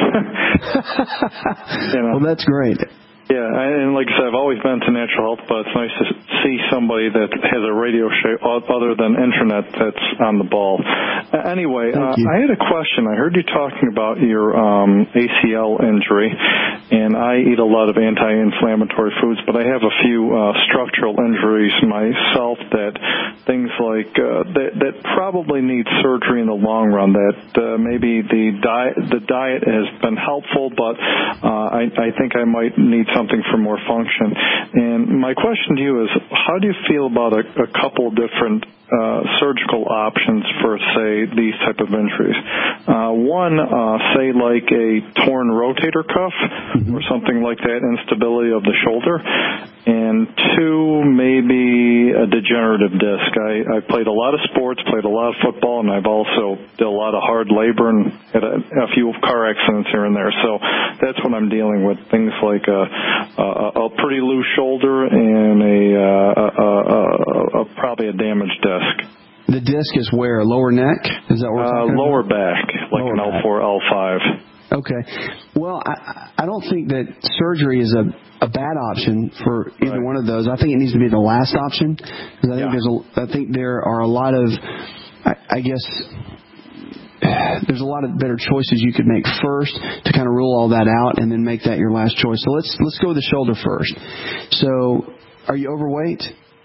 you know? Well, that's great. Yeah, and like I said, I've always been into natural health, but it's nice to see somebody that has a radio show other than internet that's on the ball. Uh, anyway, uh, I had a question. I heard you talking about your um, A C L injury, and I eat a lot of anti-inflammatory foods, but I have a few uh, structural injuries myself that things like uh, that, that probably need surgery in the long run. That uh, maybe the diet the diet has been helpful, but uh, I, I think I might need something for more function. And my question to you is, how do you feel about a, a couple different uh, surgical options for, say, these type of injuries? Uh, one, uh, say like a torn rotator cuff mm-hmm. or something like that, instability of the shoulder. And two, maybe a degenerative disc. I, I played a lot of sports, played a lot of football, and I've also did a lot of hard labor and had a, a few car accidents here and there. So that's what I'm dealing with, things like a, a, a pretty loose shoulder and a, a, a, a, a probably a damaged disc. The disc is where? Lower neck? Is that what we're talking uh, Lower about? back, like lower an L four, L five. Okay. Well, I, I don't think that surgery is a, a bad option for either right. one of those. I think it needs to be the last option. Because I think yeah. there's a, I think there are a lot of, I, I guess, there's a lot of better choices you could make first to kind of rule all that out and then make that your last choice. So let's let's go with the shoulder first. So, are you overweight?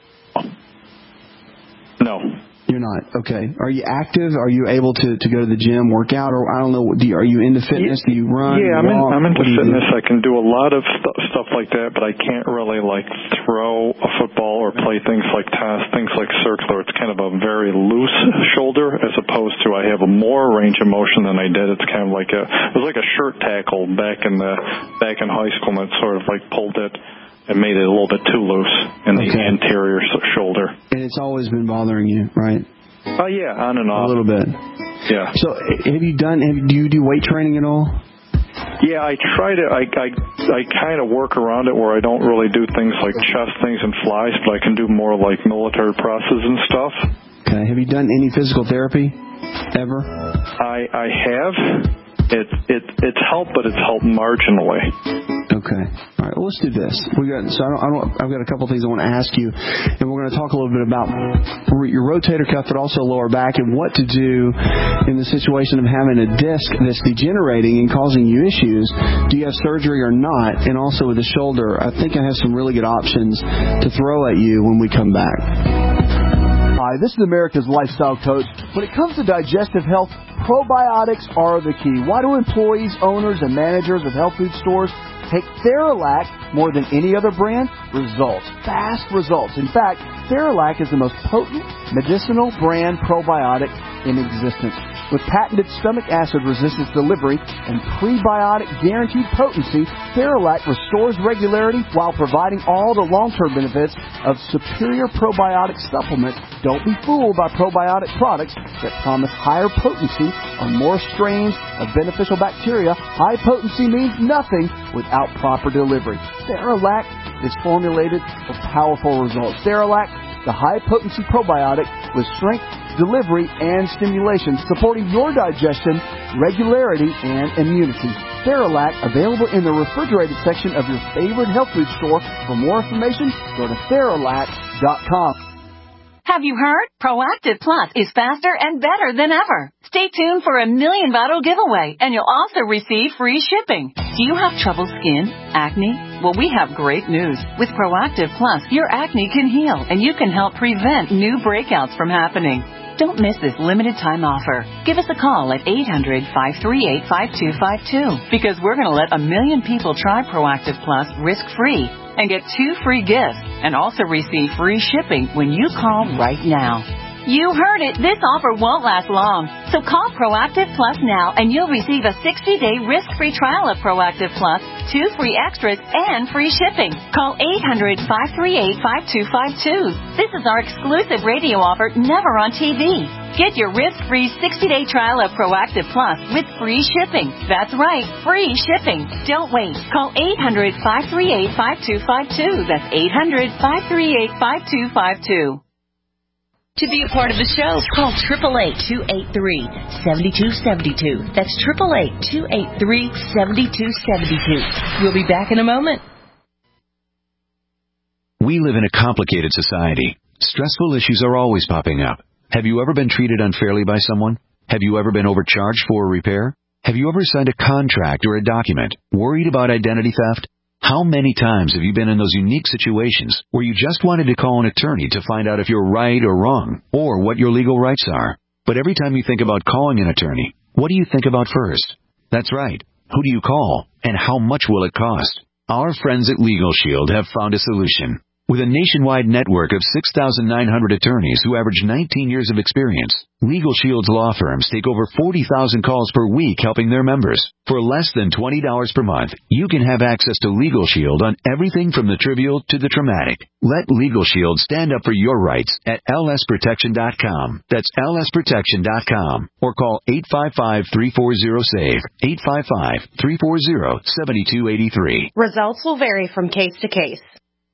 No. You're not. Okay. Are you active? Are you able to, to go to the gym, work out, or I don't know? Do you, are you into fitness? Do you run? Yeah, I'm, in, I'm into fitness. Do? I can do a lot of st- stuff like that, but I can't really like throw a football or play things like tennis, things like circular. It's kind of a very loose shoulder as opposed to I have a more range of motion than I did. It's kind of like a it was like a shirt tackle back in the back in high school, and it sort of like pulled it. It made it a little bit too loose in the okay. anterior shoulder. And it's always been bothering you, right? Oh, uh, yeah, on and off. A little bit. Yeah. So have you done, have, do you do weight training at all? Yeah, I try to, I, I, I kind of work around it where I don't really do things like chest things and flies, but I can do more like military presses and stuff. Okay. Have you done any physical therapy ever? I, I have. It, it, it's helped, but it's helped marginally. Okay. All right. Well, let's do this. We got so I don't, I don't. I've got a couple of things I want to ask you, and we're going to talk a little bit about your rotator cuff, but also lower back, and what to do in the situation of having a disc that's degenerating and causing you issues. Do you have surgery or not? And also with the shoulder, I think I have some really good options to throw at you when we come back. Hi, this is America's Lifestyle Coach. When it comes to digestive health, probiotics are the key. Why do employees, owners, and managers of health food stores take Theralac more than any other brand? Results. Fast results. In fact, Theralac is the most potent medicinal brand probiotic in existence. With patented stomach acid resistance delivery and prebiotic guaranteed potency, Theralac restores regularity while providing all the long-term benefits of superior probiotic supplement. Don't be fooled by probiotic products that promise higher potency on more strains of beneficial bacteria. High potency means nothing without proper delivery. Theralac is formulated for powerful results. Theralac, the high-potency probiotic with strength, delivery, and stimulation, supporting your digestion, regularity, and immunity. Theralac, available in the refrigerated section of your favorite health food store. For more information, go to Theralac dot com. Have you heard? Proactive Plus is faster and better than ever. Stay tuned for a million bottle giveaway, and you'll also receive free shipping. Do you have trouble skin? Acne? Well, we have great news. With Proactive Plus, your acne can heal, and you can help prevent new breakouts from happening. Don't miss this limited time offer. Give us a call at eight hundred, five three eight, five two five two because we're going to let a million people try Proactive Plus risk-free and get two free gifts and also receive free shipping when you call right now. You heard it. This offer won't last long. So call Proactive Plus now and you'll receive a sixty-day risk-free trial of Proactive Plus, two free extras, and free shipping. Call eight hundred, five three eight, five two five two. This is our exclusive radio offer, never on T V. Get your risk-free sixty-day trial of Proactive Plus with free shipping. That's right, free shipping. Don't wait. Call eight hundred, five three eight, five two five two. That's eight hundred, five three eight, five two five two. To be a part of the show, call eight eight eight, two eight three, seven two seven two. That's eight eight eight, two eight three, seven two seven two. We'll be back in a moment. We live in a complicated society. Stressful issues are always popping up. Have you ever been treated unfairly by someone? Have you ever been overcharged for a repair? Have you ever signed a contract or a document worried about identity theft? How many times have you been in those unique situations where you just wanted to call an attorney to find out if you're right or wrong, or what your legal rights are? But every time you think about calling an attorney, what do you think about first? That's right. Who do you call, and how much will it cost? Our friends at Legal Shield have found a solution. With a nationwide network of six thousand nine hundred attorneys who average nineteen years of experience, Legal Shield's law firms take over forty thousand calls per week helping their members. For less than twenty dollars per month, you can have access to Legal Shield on everything from the trivial to the traumatic. Let Legal Shield stand up for your rights at L S protection dot com. That's L S protection dot com. Or call eight five five, three four zero, S A V E, eight five five, three four zero, seven two eight three. Results will vary from case to case.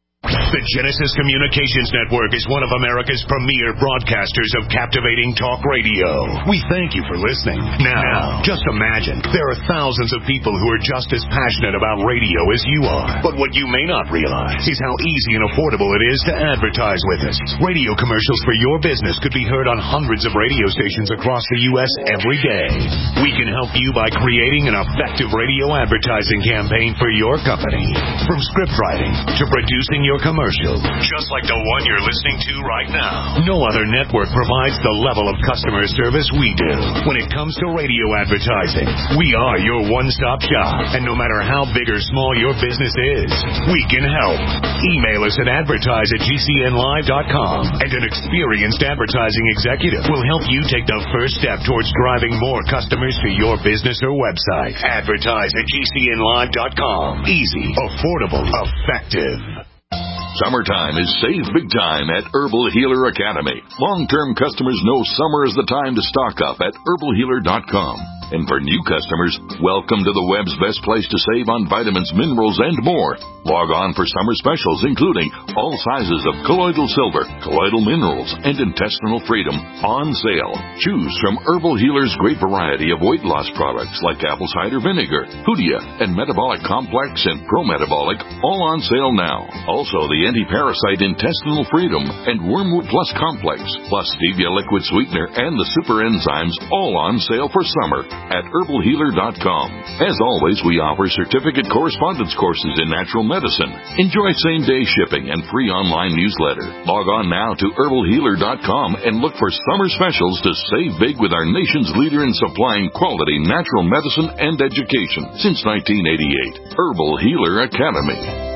The Genesis Communications Network is one of America's premier broadcasters of captivating talk radio. We thank you for listening. Now, just imagine, there are thousands of people who are just as passionate about radio as you are. But what you may not realize is how easy and affordable it is to advertise with us. Radio commercials for your business could be heard on hundreds of radio stations across the U S every day. We can help you by creating an effective radio advertising campaign for your company. From script writing to producing your commercial, just like the one you're listening to right now. No other network provides the level of customer service we do. When it comes to radio advertising, we are your one-stop shop. And no matter how big or small your business is, we can help. Email us at advertise at G C N live dot com, and an experienced advertising executive will help you take the first step towards driving more customers to your business or website. Advertise at G C N live dot com. Easy, affordable, effective. Summertime is save big time at Herbal Healer Academy. Long-term customers know summer is the time to stock up at herbal healer dot com. And for new customers, welcome to the web's best place to save on vitamins, minerals, and more. Log on for summer specials, including all sizes of colloidal silver, colloidal minerals, and intestinal freedom on sale. Choose from Herbal Healer's great variety of weight loss products like apple cider vinegar, Hoodia, and Metabolic Complex and Pro-Metabolic, all on sale now. Also, the anti-parasite intestinal freedom and Wormwood Plus Complex, plus stevia liquid sweetener and the super enzymes, all on sale for summer. at herbal healer dot com. As always, we offer certificate correspondence courses in natural medicine. Enjoy same-day shipping and free online newsletter. Log on now to herbal healer dot com and look for summer specials to save big with our nation's leader in supplying quality natural medicine and education since nineteen eighty-eight. Herbal Healer Academy.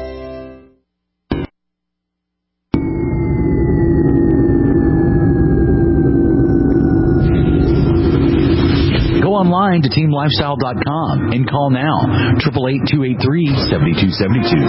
Online to team lifestyle dot com and call now, eight eight eight, two eight three, seven two seven two.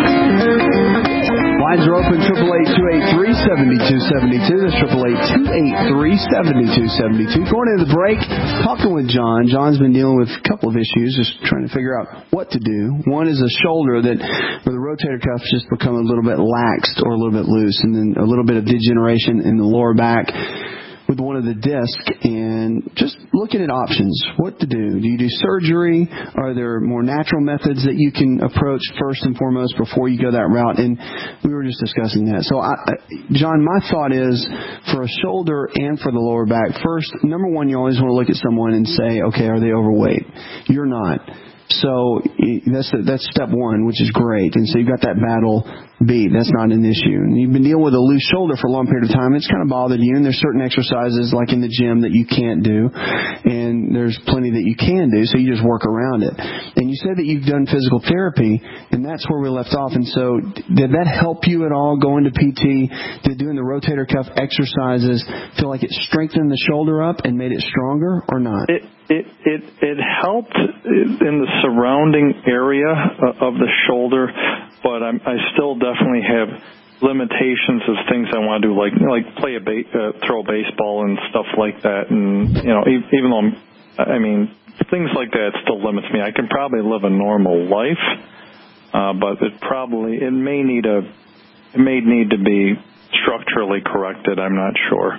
Lines are open, eight eight eight, two eight three, seven two seven two. That's eight eight eight, two eight three, seven two seven two. Going into the break, talking with John. John's been dealing with a couple of issues, just trying to figure out what to do. One is a shoulder that where the rotator cuffs just become a little bit laxed or a little bit loose, and then a little bit of degeneration in the lower back with one of the discs, and just looking at options, what to do. Do you do surgery? Are there more natural methods that you can approach first and foremost before you go that route? And we were just discussing that. So, I, John, my thought is for a shoulder and for the lower back, first, number one, you always want to look at someone and say, okay, are they overweight? You're not. So that's that's step one, which is great. And so you've got that battle beat. That's not an issue. And you've been dealing with a loose shoulder for a long period of time. It's kind of bothered you. And there's certain exercises like in the gym that you can't do. And there's plenty that you can do. So you just work around it. And you said that you've done physical therapy. And that's where we left off. And so did that help you at all going to P T? Did doing the rotator cuff exercises feel like it strengthened the shoulder up and made it stronger or not? It It it it helped in the surrounding area of the shoulder, but I'm, I still definitely have limitations of things I want to do, like like play a ba- uh, throw a baseball and stuff like that. And you know, even though I'm, I mean, things like that still limits me. I can probably live a normal life, uh, but it probably it may need a it may need to be structurally corrected. I'm not sure.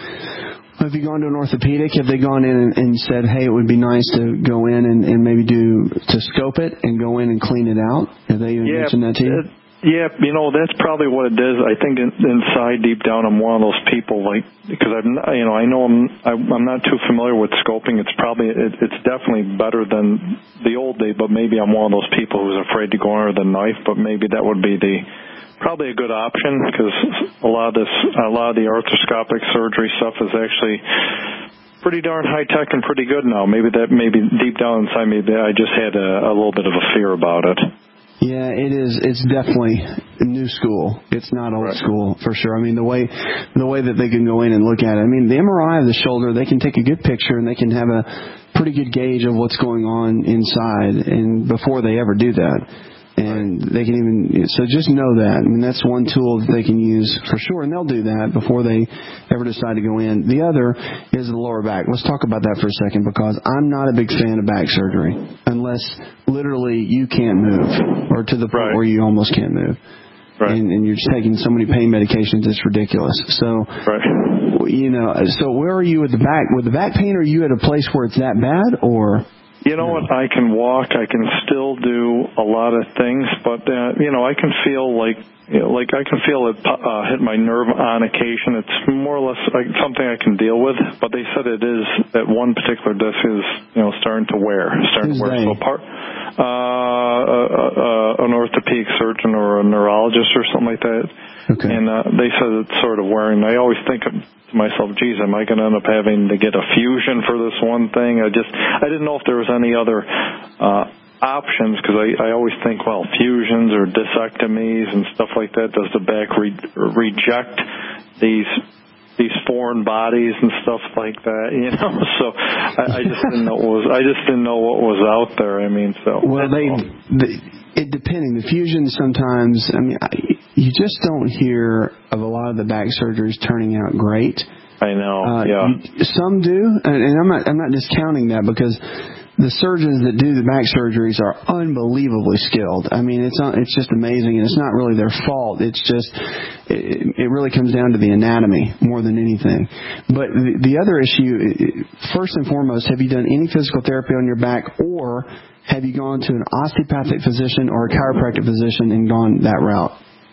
Have you gone to an orthopedic? Have they gone in and, and said, hey, it would be nice to go in and, and maybe do, to scope it and go in and clean it out? Have they even yeah, mentioned that to you? It, yeah, you know, that's probably what it is. I think in, inside, deep down, I'm one of those people, like, because I'm, you know, I know I'm, I'm not too familiar with scoping. It's probably, it, it's definitely better than the old day, but maybe I'm one of those people who's afraid to go under the knife, but maybe that would be the, probably a good option, because a lot of this, a lot of the arthroscopic surgery stuff is actually pretty darn high tech and pretty good now. Maybe that, maybe deep down inside me, I just had a, a little bit of a fear about it. Yeah, it is. It's definitely new school. It's not old right. school for sure. I mean, the way the way that they can go in and look at it. I mean, the M R I of the shoulder, they can take a good picture and they can have a pretty good gauge of what's going on inside, and before they ever do that. And they can even, so just know that. I mean, that's one tool that they can use for sure, and they'll do that before they ever decide to go in. The other is the lower back. Let's talk about that for a second, because I'm not a big fan of back surgery unless literally you can't move, or to the point right. where you almost can't move. Right. And, and you're just taking so many pain medications, it's ridiculous. So, right. you know, so where are you with the back? With the back pain, are you at a place where it's that bad, or... You know what? I can walk. I can still do a lot of things, but uh, you know, I can feel like, you know, like I can feel it uh, hit my nerve on occasion. It's more or less like something I can deal with. But they said it is that one particular disc is, you know, starting to wear, starting Who's to wear. They? So part, uh, uh, uh, an orthopedic surgeon or a neurologist or something like that. Okay. And uh, they said it's sort of wearing. I always think of to myself, geez, am I going to end up having to get a fusion for this one thing? I just, I didn't know if there was any other uh, options, because I, I always think, well, fusions or discectomies and stuff like that. Does the back re- reject these these foreign bodies and stuff like that? You know, so I, I just didn't know what was. I just didn't know what was out there. I mean, so well, they, they it depending the fusions sometimes. I mean. I, You just don't hear of a lot of the back surgeries turning out great. I know. Uh, yeah. You, some do, and, and I'm not. I'm not discounting that, because the surgeons that do the back surgeries are unbelievably skilled. I mean, it's not, it's just amazing, and it's not really their fault. It's just it, it really comes down to the anatomy more than anything. But the, the other issue, first and foremost, have you done any physical therapy on your back, or have you gone to an osteopathic physician or a chiropractic physician and gone that route?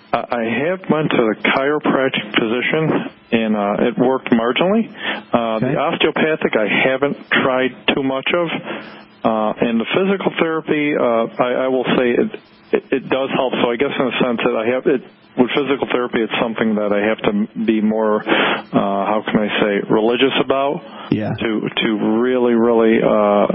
I have went to the chiropractic physician, and uh, it worked marginally. Uh, okay. The osteopathic I haven't tried too much of. Uh, and the physical therapy, uh, I, I will say it, it, it does help. So I guess in a sense that I have it, with physical therapy, it's something that I have to be more, uh, how can I say, religious about. Yeah. To, to really, really, uh,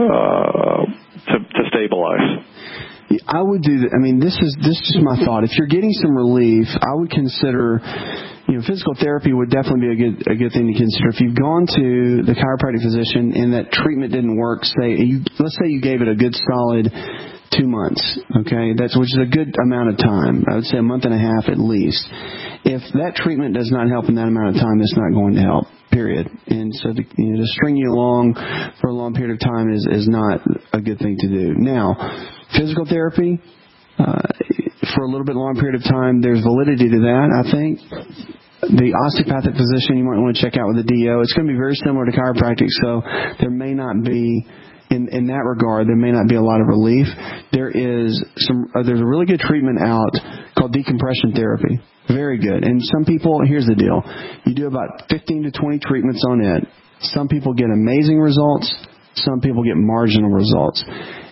uh, to, to stabilize. I would do that. I mean, this is this is my thought. If you're getting some relief, I would consider, you know, physical therapy would definitely be a good a good thing to consider. If you've gone to the chiropractic physician and that treatment didn't work, say you let's say you gave it a good solid two months, okay, that's which is a good amount of time. I would say a month and a half at least. If that treatment does not help in that amount of time, it's not going to help. Period. And so to, you know, to string you along for a long period of time is is not a good thing to do. Now, physical therapy, uh, for a little bit long period of time, there's validity to that, I think. The osteopathic physician you might want to check out with the D O. It's going to be very similar to chiropractic, so there may not be, in, in that regard, there may not be a lot of relief. There is some, uh, there's a really good treatment out called decompression therapy. Very good. And some people, here's the deal. You do about fifteen to twenty treatments on it. Some people get amazing results. Some people get marginal results.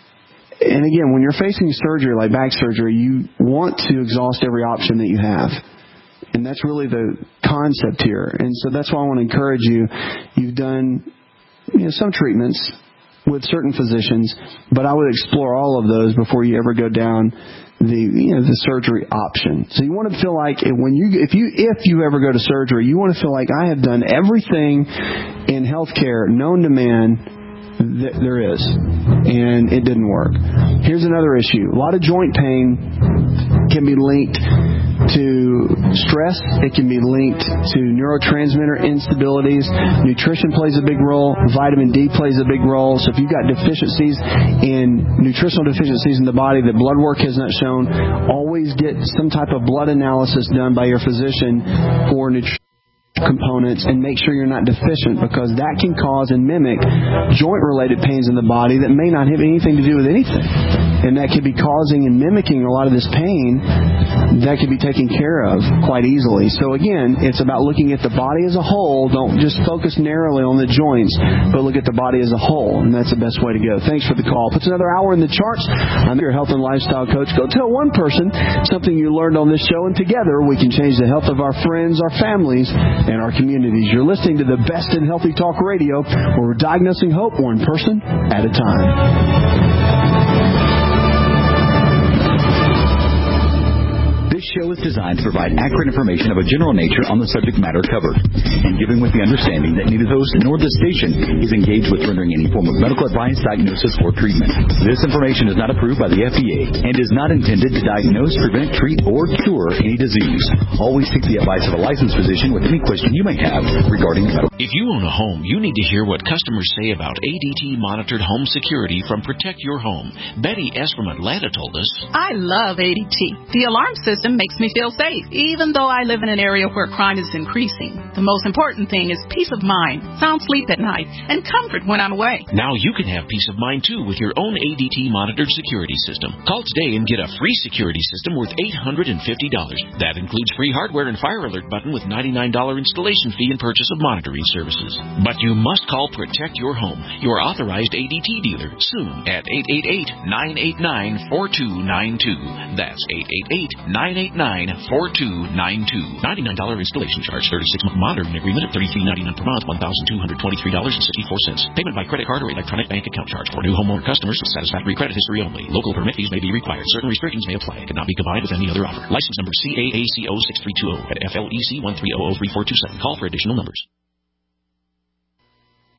And again, when you're facing surgery like back surgery, you want to exhaust every option that you have. And that's really the concept here. And so that's why I want to encourage you. You've done, you know, some treatments with certain physicians, but I would explore all of those before you ever go down the, you know, the surgery option. So you want to feel like when you if you if you ever go to surgery, you want to feel like I have done everything in healthcare known to man that there is, and it didn't work. Here's another issue. A lot of joint pain can be linked to stress. It can be linked to neurotransmitter instabilities. Nutrition plays a big role. Vitamin D plays a big role. So if you've got deficiencies in nutritional deficiencies in the body that blood work has not shown, always get some type of blood analysis done by your physician for nutrition components and make sure you're not deficient, because that can cause and mimic joint-related pains in the body that may not have anything to do with anything. And that could be causing and mimicking a lot of this pain that could be taken care of quite easily. So again, it's about looking at the body as a whole. Don't just focus narrowly on the joints, but look at the body as a whole, and that's the best way to go. Thanks for the call. Puts another hour in the charts. I'm your health and lifestyle coach. Go tell one person something you learned on this show, and together we can change the health of our friends, our families, and our communities. You're listening to the best in Healthy Talk Radio, where we're diagnosing hope one person at a time. This show is designed to provide accurate information of a general nature on the subject matter covered, and given with the understanding that neither host nor the station is engaged with rendering any form of medical advice, diagnosis, or treatment. This information is not approved by the F D A and is not intended to diagnose, prevent, treat, or cure any disease. Always seek the advice of a licensed physician with any question you may have regarding medical. If you own a home, you need to hear what customers say about A D T-monitored home security from Protect Your Home. Betty S. from Atlanta told us, I love A D T. The alarm system makes me feel safe, even though I live in an area where crime is increasing. The most important thing is peace of mind, sound sleep at night, and comfort when I'm away. Now you can have peace of mind, too, with your own A D T-monitored security system. Call today and get a free security system worth eight hundred fifty dollars. That includes free hardware and fire alert button with ninety-nine dollars installation fee and purchase of monitoring services. But you must call Protect Your Home, your authorized A D T dealer, soon at eight eight eight, nine eight nine, four two nine two. That's eight eight eight, nine eight nine, four two nine two. ninety-nine dollars installation charge, thirty-six month monitoring agreement at thirty-three ninety-nine per month, one thousand two hundred twenty-three dollars and sixty-four cents. Payment by credit card or electronic bank account charge for new homeowner customers with satisfactory credit history only. Local permit fees may be required. Certain restrictions may apply. It cannot be combined with any other offer. License number C A A C O six three two zero at F L E C one three zero zero three four two seven. Call for additional numbers.